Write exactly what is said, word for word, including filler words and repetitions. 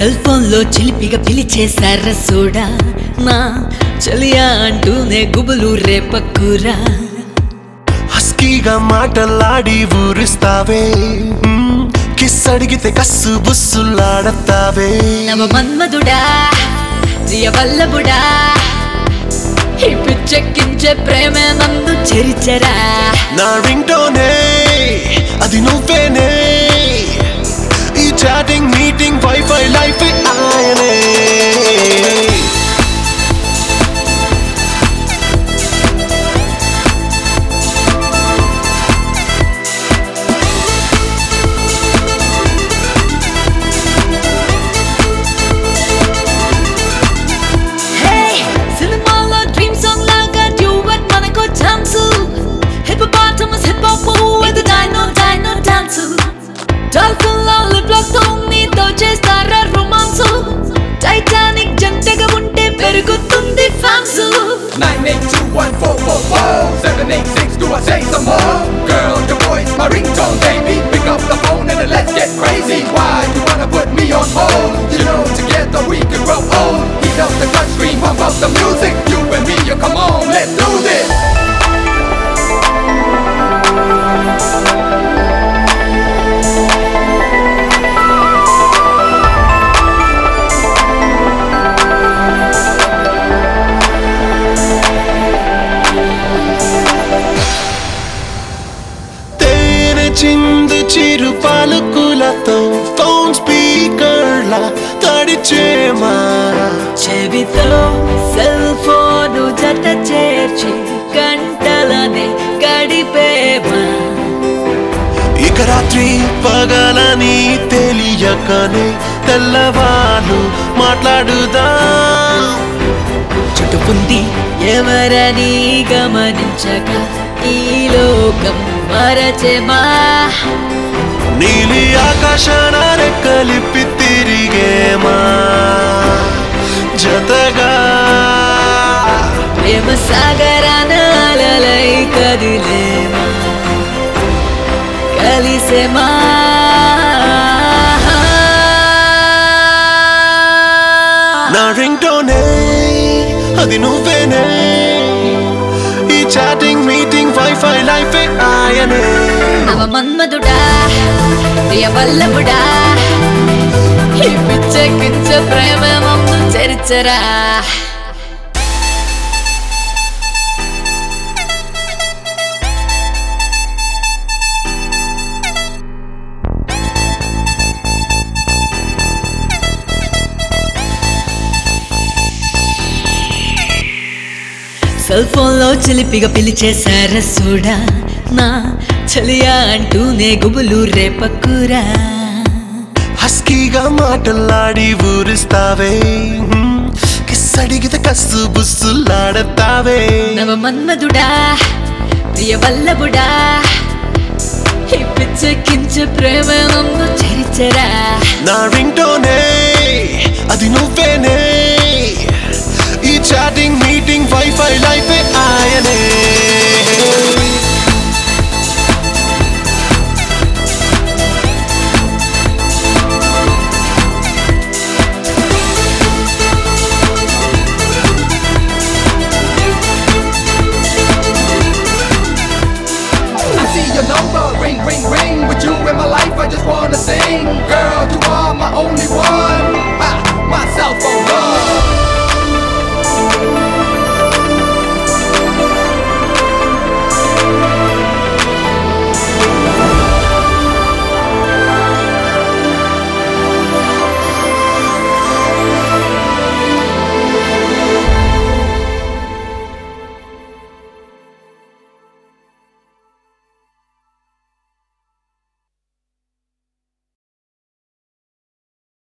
Cell phone లో చిలిపిగా పిలిచేశారా soda నా చలియా అంటూనే గుబులు రేపక్కురా హస్కీగా మాటలాడి ఊరిస్తావే కిస్ అడిగితే కస్సు బుస్సులాడతావే నవ మన్మధుడా ప్రియ వల్లభుడా ఈ పిచ్చెక్కించే ప్రేమే నందు చెరిచరా నా రింగ్టోనే అది నువ్వేనే ఈ చాటింగ్ మీటింగ్ వైఫై లైఫ్ ఆయనే nine eight two one four four four seven eight six, do I say some more? Girl, your voice, my ringtone, baby. Pick up the phone and then let's get crazy. Why you wanna put me on hold? You know together we can grow old. Heat up the touchscreen, pump up the music. You and me, you come on, let's do this. చిందు చిరు పలుకులతో phone స్పీకర్లా తడిచేమా చెవితో cell phone జత చేర్చి గంటలనే గడిపేమా ఇక రాత్రి పగలని తెలియకనే తెల్లవాళ్ళు మాట్లాడుదా చుట్టుకుంది ఎవరని గమనించక ఈ లోకం మరచెమా నీలి ఆకాశాన రెక్కలిప్పి తిరిగేమా జతగా ప్రేమ సాగరాన అలలై కదిలేమా కలిసేమా నా రింగ్టోనే అది నువ్వేనే ఈ చాటింగ్ మీటింగ్ వైఫై లైఫ్ ఆయనే నవ మన్మధుడా ప్రియ వల్లభుడా ఈ పిచ్చెక్కించే ప్రేమ మమ్ము చరిచరా సెల్ ఫోన్ లో చిలిపిగా పిలిచేశారా సోడా నా చలియా అంటూనే గుబులు రేపక్కురా హస్కీగా మాటలాడి ఊరిస్తావే కిస్ అడిగితే కస్సు బుస్సులాడతావే నవ మన్మధుడా ప్రియ వల్లభుడా ఈ పిచ్చెక్కించే ప్రేమ నన్ను చరిచరా నా రింగ్టోనే అది నువ్వేనే ఈ చాటింగ్ మీటింగ్ వైఫై లైఫ్ ఆయనే I see your number, ring, ring, ring. With you in my life, I just wanna sing. Girl, you are my only one.